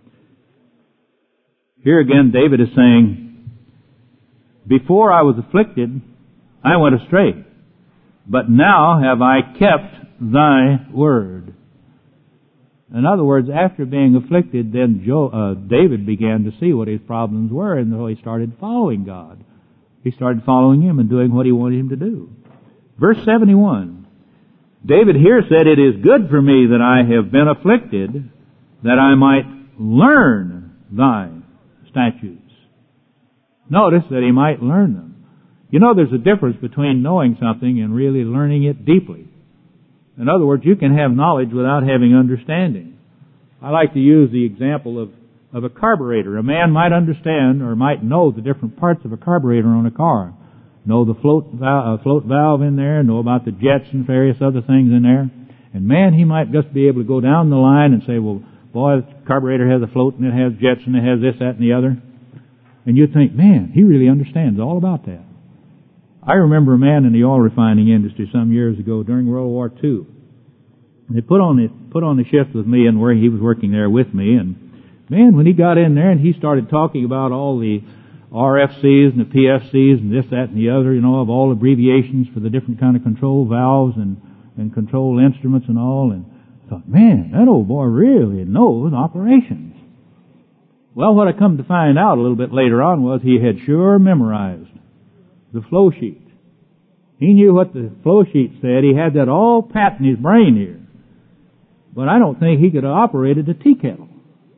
Here again, David is saying, before I was afflicted, I went astray, but now have I kept thy word. In other words, after being afflicted, then Joe, uh, David began to see what his problems were, and so he started following God. He started following Him and doing what He wanted him to do. Verse seventy-one, David here said, it is good for me that I have been afflicted, that I might learn thy statutes. Notice that he might learn them. You know, there's a difference between knowing something and really learning it deeply. In other words, you can have knowledge without having understanding. I like to use the example of, of a carburetor. A man might understand or might know the different parts of a carburetor on a car. Know the float valve, uh, float valve in there, know about the jets and various other things in there. And man, he might just be able to go down the line and say, well, boy, the carburetor has a float and it has jets and it has this, that, and the other. And you'd think, man, he really understands all about that. I remember a man in the oil refining industry some years ago during World War Two. They put on the, put on the shift with me and where he was working there with me. And man, when he got in there and he started talking about all the R F Cs and the P F Cs and this, that, and the other, you know, of all abbreviations for the different kind of control valves and, and control instruments and all, and I thought, man, that old boy really knows operations. Well, what I come to find out a little bit later on was he had sure memorized the flow sheet. He knew what the flow sheet said. He had that all pat in his brain here. But I don't think he could have operated a tea kettle.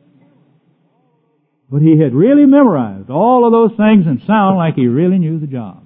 But he had really memorized all of those things and sound like he really knew the job.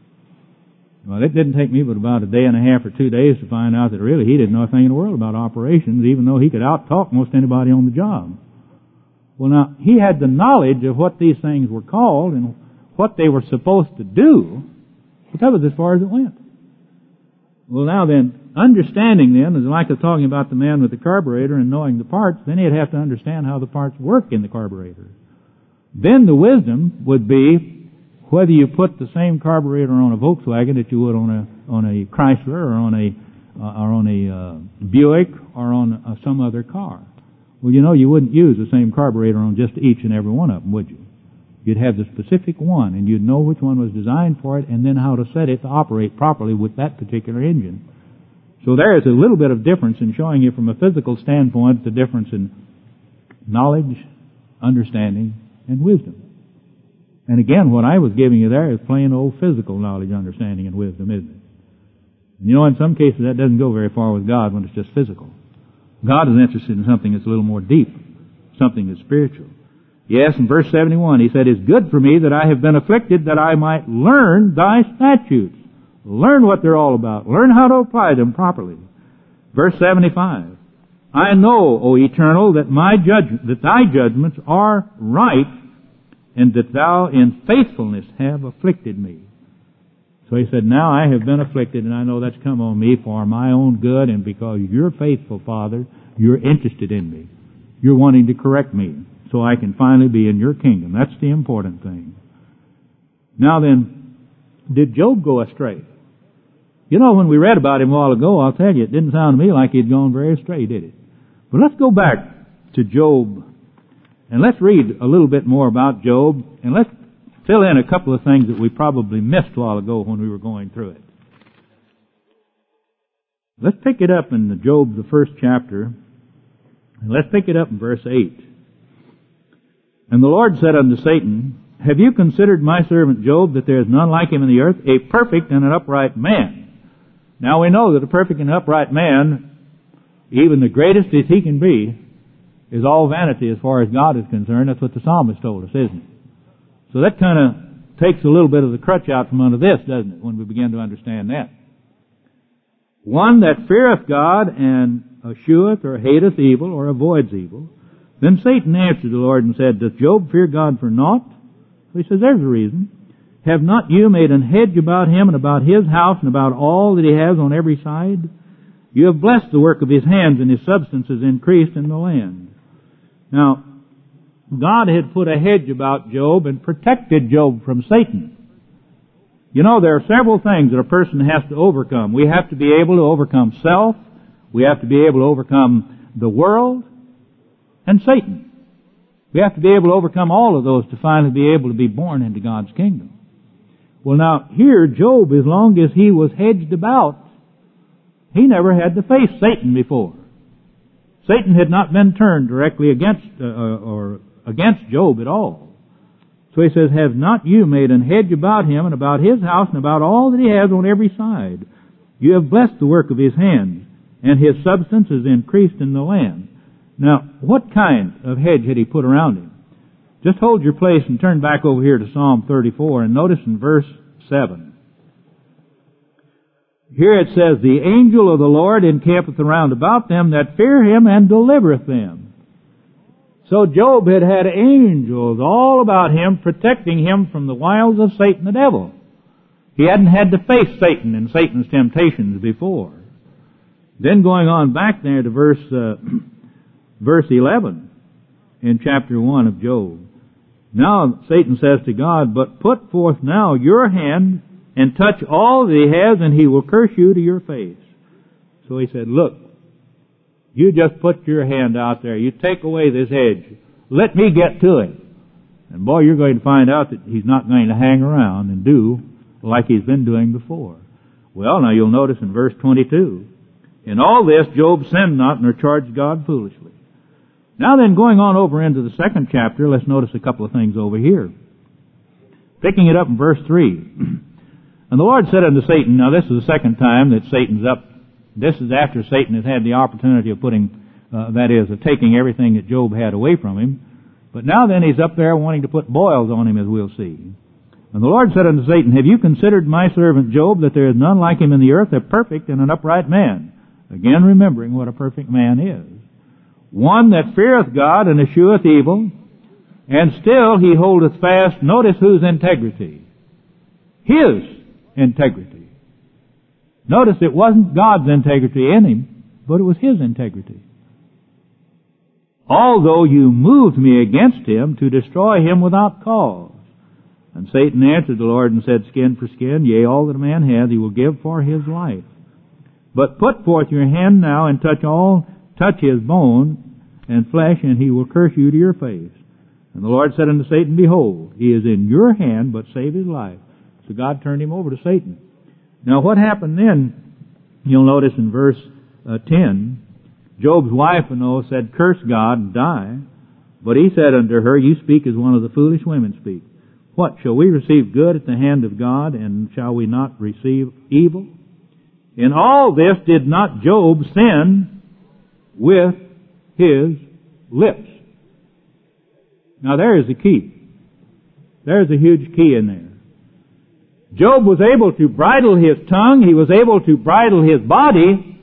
Well, it didn't take me but about a day and a half or two days to find out that really he didn't know a thing in the world about operations, even though he could out-talk most anybody on the job. Well, now, he had the knowledge of what these things were called and what they were supposed to do, but that was as far as it went. Well, now then, understanding then is like of talking about the man with the carburetor and knowing the parts, then he'd have to understand how the parts work in the carburetor. Then the wisdom would be whether you put the same carburetor on a Volkswagen that you would on a on a Chrysler or on a uh, or on a uh, Buick or on uh, some other car. Well, you know, you wouldn't use the same carburetor on just each and every one of them, would you? You'd have the specific one, and you'd know which one was designed for it, and then how to set it to operate properly with that particular engine. So there is a little bit of difference in showing you from a physical standpoint the difference in knowledge, understanding, and wisdom. And again, what I was giving you there is plain old physical knowledge, understanding, and wisdom, isn't it? And you know, in some cases that doesn't go very far with God when it's just physical. God is interested in something that's a little more deep, something that's spiritual. Yes, in verse seventy-one, he said, it's good for me that I have been afflicted, that I might learn thy statutes. Learn what they're all about. Learn how to apply them properly. Verse seventy-five, I know, O Eternal, that my judg- that thy judgments are right, and that thou in faithfulness have afflicted me. So he said, now I have been afflicted, and I know that's come on me for my own good, and because you're faithful, Father, you're interested in me. You're wanting to correct me, so I can finally be in your kingdom. That's the important thing. Now then, did Job go astray? You know, when we read about him a while ago, I'll tell you, it didn't sound to me like he'd gone very astray, did it? But let's go back to Job, and let's read a little bit more about Job, and let's fill in a couple of things that we probably missed a while ago when we were going through it. Let's pick it up in the Job, the first chapter, and let's pick it up in verse eight. And the Lord said unto Satan, have you considered my servant Job, that there is none like him in the earth, a perfect and an upright man? Now we know that a perfect and upright man, even the greatest as he can be, is all vanity as far as God is concerned. That's what the psalmist told us, isn't it? So that kind of takes a little bit of the crutch out from under this, doesn't it, when we begin to understand that. One that feareth God and escheweth or hateth evil or avoids evil. Then Satan answered the Lord and said, doth Job fear God for naught? So he says, there's a reason. Have not you made an hedge about him and about his house and about all that he has on every side? You have blessed the work of his hands, and his substance is increased in the land. Now, God had put a hedge about Job and protected Job from Satan. You know, there are several things that a person has to overcome. We have to be able to overcome self. We have to be able to overcome the world and Satan. We have to be able to overcome all of those to finally be able to be born into God's kingdom. Well, now, here, Job, as long as he was hedged about, he never had to face Satan before. Satan had not been turned directly against, uh, or against Job at all. So he says, have not you made an hedge about him and about his house and about all that he has on every side? You have blessed the work of his hands, and his substance is increased in the land. Now, what kind of hedge had he put around him? Just hold your place and turn back over here to Psalm thirty-four and notice in verse seven. Here it says, the angel of the Lord encampeth around about them that fear him and delivereth them. So Job had had angels all about him, protecting him from the wiles of Satan the devil. He hadn't had to face Satan and Satan's temptations before. Then going on back there to verse uh, verse eleven in chapter one of Job. Now Satan says to God, but put forth now your hand and touch all that he has, and he will curse you to your face. So he said, look, you just put your hand out there. You take away this hedge. Let me get to him. And boy, you're going to find out that he's not going to hang around and do like he's been doing before. Well, now you'll notice in verse twenty-two, in all this Job sinned not nor charged God foolishly. Now then, going on over into the second chapter, let's notice a couple of things over here. Picking it up in verse three. And the Lord said unto Satan, now this is the second time that Satan's up. This is after Satan has had the opportunity of putting, uh, that is, of taking everything that Job had away from him. But now then he's up there wanting to put boils on him, as we'll see. And the Lord said unto Satan, have you considered my servant Job, that there is none like him in the earth, a perfect and an upright man? Again, remembering what a perfect man is. One that feareth God and escheweth evil, and still he holdeth fast, notice whose integrity? His integrity. Notice it wasn't God's integrity in him, but it was his integrity. Although you moved me against him to destroy him without cause. And Satan answered the Lord and said, skin for skin, yea, all that a man hath, he will give for his life. But put forth your hand now and touch all, touch his bone and flesh, and he will curse you to your face. And the Lord said unto Satan, behold, he is in your hand, but save his life. So God turned him over to Satan. Now what happened then, you'll notice in verse uh, ten, Job's wife, you know, said, curse God and die. But he said unto her, you speak as one of the foolish women speak. What, shall we receive good at the hand of God, and shall we not receive evil? In all this did not Job sin with his lips. Now there is the key. There's a huge key in there. Job was able to bridle his tongue, he was able to bridle his body,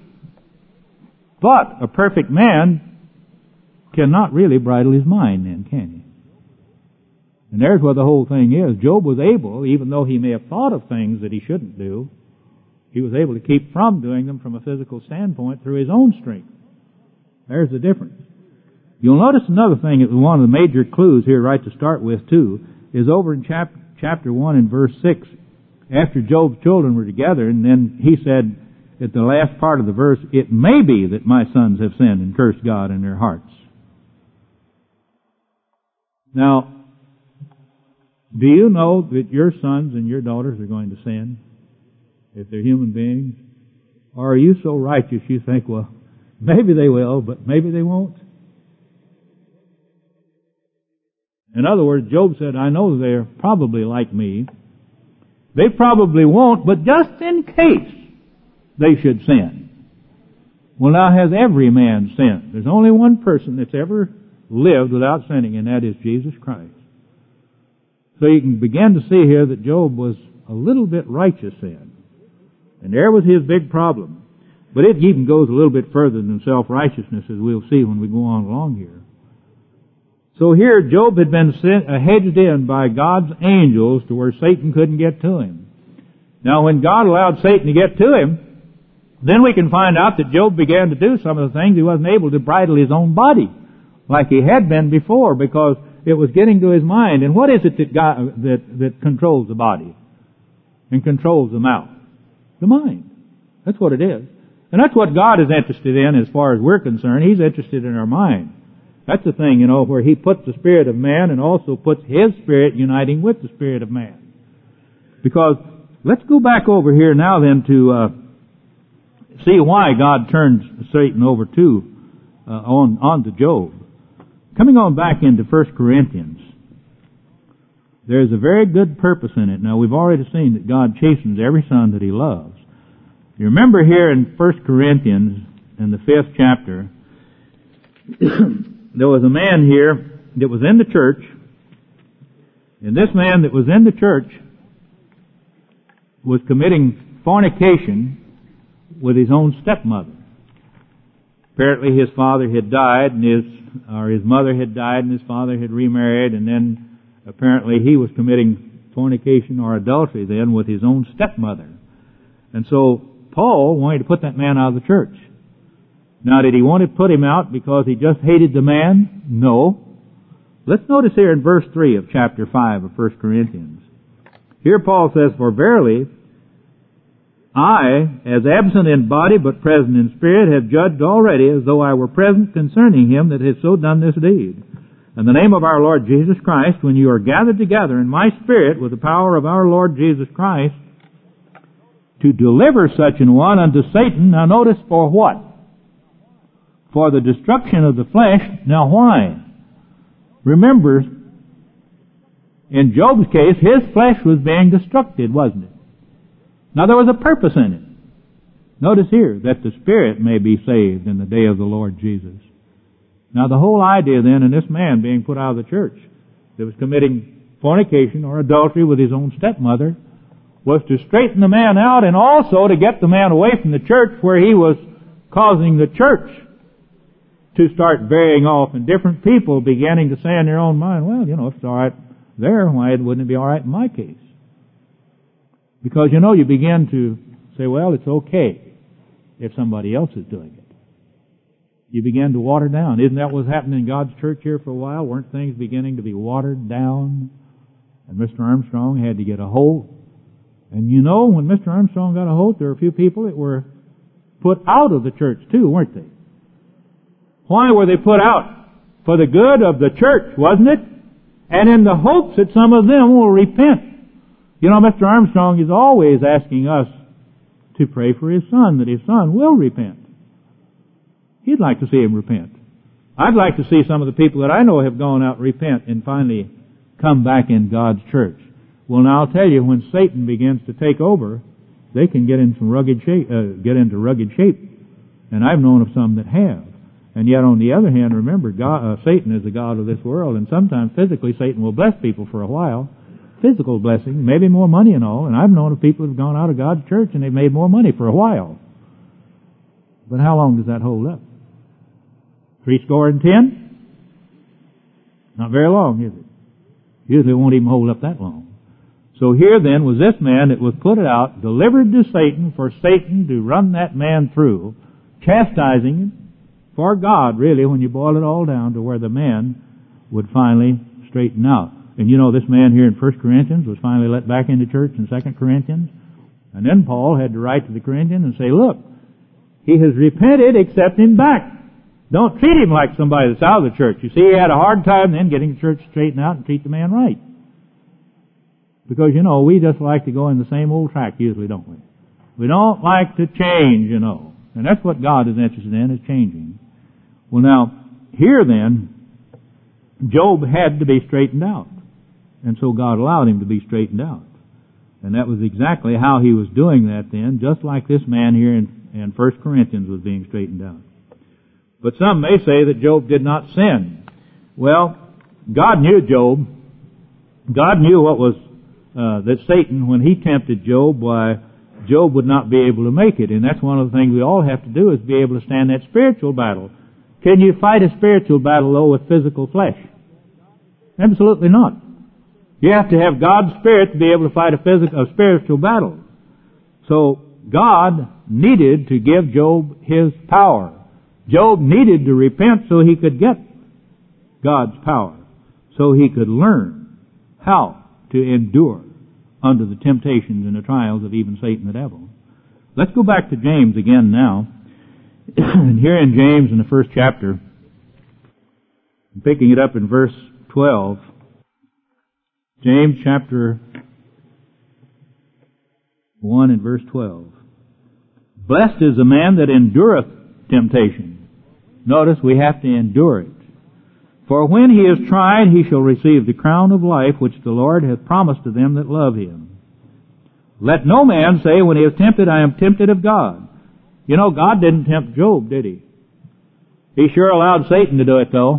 but a perfect man cannot really bridle his mind then, can he? And there's what the whole thing is. Job was able, even though he may have thought of things that he shouldn't do, he was able to keep from doing them from a physical standpoint through his own strength. There's the difference. You'll notice another thing, one of the major clues here right to start with too, is over in chapter, chapter one and verse six. After Job's children were together, and then he said at the last part of the verse, it may be that my sons have sinned and cursed God in their hearts. Now, do you know that your sons and your daughters are going to sin if they're human beings? Or are you so righteous you think, well, maybe they will, but maybe they won't? In other words, Job said, I know they're probably like me. They probably won't, but just in case they should sin. Well, now has every man sinned? There's only one person that's ever lived without sinning, and that is Jesus Christ. So you can begin to see here that Job was a little bit righteous then. And there was his big problem. But it even goes a little bit further than self-righteousness, as we'll see when we go on along here. So here, Job had been sent, uh, hedged in by God's angels to where Satan couldn't get to him. Now, when God allowed Satan to get to him, then we can find out that Job began to do some of the things he wasn't able to bridle his own body like he had been before, because it was getting to his mind. And what is it that God, that, that controls the body and controls the mouth? The mind. That's what it is. And that's what God is interested in as far as we're concerned. He's interested in our mind. That's the thing, you know, where He puts the spirit of man and also puts His spirit uniting with the spirit of man. Because, let's go back over here now then to uh, see why God turned Satan over to, uh, on, on to Job. Coming on back into First Corinthians, there's a very good purpose in it. Now, we've already seen that God chastens every son that He loves. You remember here in First Corinthians, in the fifth chapter, there was a man here that was in the church, and this man that was in the church was committing fornication with his own stepmother. Apparently his father had died, and his, or his mother had died, and his father had remarried, and then apparently he was committing fornication or adultery then with his own stepmother. And so Paul wanted to put that man out of the church. Now, did he want to put him out because he just hated the man? No. Let's notice here in verse three of chapter five of First Corinthians. Here Paul says, "For verily, I, as absent in body but present in spirit, have judged already as though I were present concerning him that has so done this deed. In the name of our Lord Jesus Christ, when you are gathered together in my spirit with the power of our Lord Jesus Christ, to deliver such an one unto Satan." Now notice, for what? For the destruction of the flesh. Now why? Remember, in Job's case, his flesh was being destructed, wasn't it? Now there was a purpose in it. Notice here, that the spirit may be saved in the day of the Lord Jesus. Now the whole idea then in this man being put out of the church that was committing fornication or adultery with his own stepmother was to straighten the man out and also to get the man away from the church where he was causing the church to start varying off, and different people beginning to say in their own mind, well, you know, if it's all right there, why wouldn't it be all right in my case? Because, you know, you begin to say, well, it's okay if somebody else is doing it. You begin to water down. Isn't that what's happening in God's church here for a while? Weren't things beginning to be watered down? And Mister Armstrong had to get a hold. And you know, when Mister Armstrong got a hold, there were a few people that were put out of the church too, weren't they? Why were they put out? For the good of the church, wasn't it? And in the hopes that some of them will repent. You know, Mister Armstrong is always asking us to pray for his son, that his son will repent. He'd like to see him repent. I'd like to see some of the people that I know have gone out and repent and finally come back in God's church. Well, now I'll tell you, when Satan begins to take over, they can get in some rugged shape, uh, get into rugged shape. And I've known of some that have. And yet, on the other hand, remember, God, uh, Satan is the god of this world, and sometimes physically Satan will bless people for a while. Physical blessing, maybe more money and all. And I've known of people who have gone out of God's church and they've made more money for a while. But how long does that hold up? Three score and ten? Not very long, is it? Usually it won't even hold up that long. So here then was this man that was put out, delivered to Satan, for Satan to run that man through, chastising him for God, really, when you boil it all down to where the man would finally straighten out. And you know, this man here in First Corinthians was finally let back into church in Second Corinthians. And then Paul had to write to the Corinthians and say, look, he has repented, accept him back. Don't treat him like somebody that's out of the church. You see, he had a hard time then getting the church straightened out and treat the man right. Because, you know, we just like to go in the same old track usually, don't we? We don't like to change, you know. And that's what God is interested in, is changing. Well, now, here then, Job had to be straightened out. And so God allowed him to be straightened out. And that was exactly how he was doing that then, just like this man here in, in First Corinthians was being straightened out. But some may say that Job did not sin. Well, God knew Job. God knew what was, uh, that Satan, when he tempted Job, why, Job would not be able to make it. And that's one of the things we all have to do, is be able to stand that spiritual battle. Can you fight a spiritual battle, though, with physical flesh? Absolutely not. You have to have God's Spirit to be able to fight a physical, a spiritual battle. So, God needed to give Job his power. Job needed to repent so he could get God's power, so he could learn how to endure under the temptations and the trials of even Satan the devil. Let's go back to James again now. And here in James, in the first chapter, picking it up in verse twelve, James chapter one and verse twelve. Blessed is the man that endureth temptation. Notice we have to endure it. For when he is tried, he shall receive the crown of life which the Lord hath promised to them that love him. Let no man say when he is tempted, I am tempted of God. You know, God didn't tempt Job, did he? He sure allowed Satan to do it, though.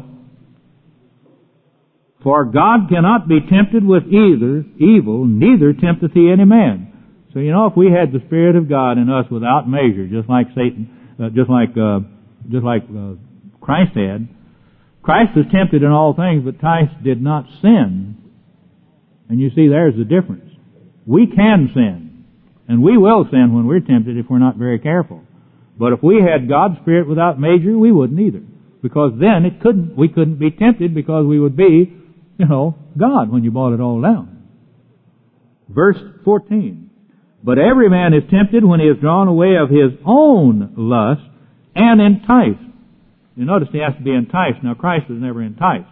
For God cannot be tempted with either evil, neither tempteth he any man. So, you know, if we had the Spirit of God in us without measure, just like Satan, uh, just like, uh, just like uh, Christ had, Christ was tempted in all things, but Christ did not sin. And you see, there's the difference. We can sin, and we will sin when we're tempted if we're not very careful. But if we had God's Spirit without measure, we wouldn't either. Because then it couldn't, we couldn't be tempted because we would be, you know, God when you boil it all down. Verse fourteen. But every man is tempted when he is drawn away of his own lust and enticed. You notice he has to be enticed. Now Christ was never enticed.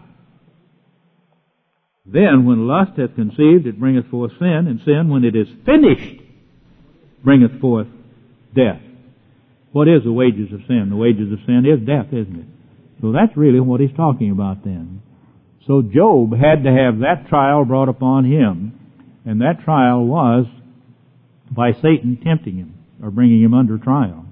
Then when lust hath conceived, it bringeth forth sin, and sin, when it is finished, bringeth forth death. What is the wages of sin? The wages of sin is death, isn't it? So that's really what he's talking about then. So Job had to have that trial brought upon him, and that trial was by Satan tempting him, or bringing him under trial.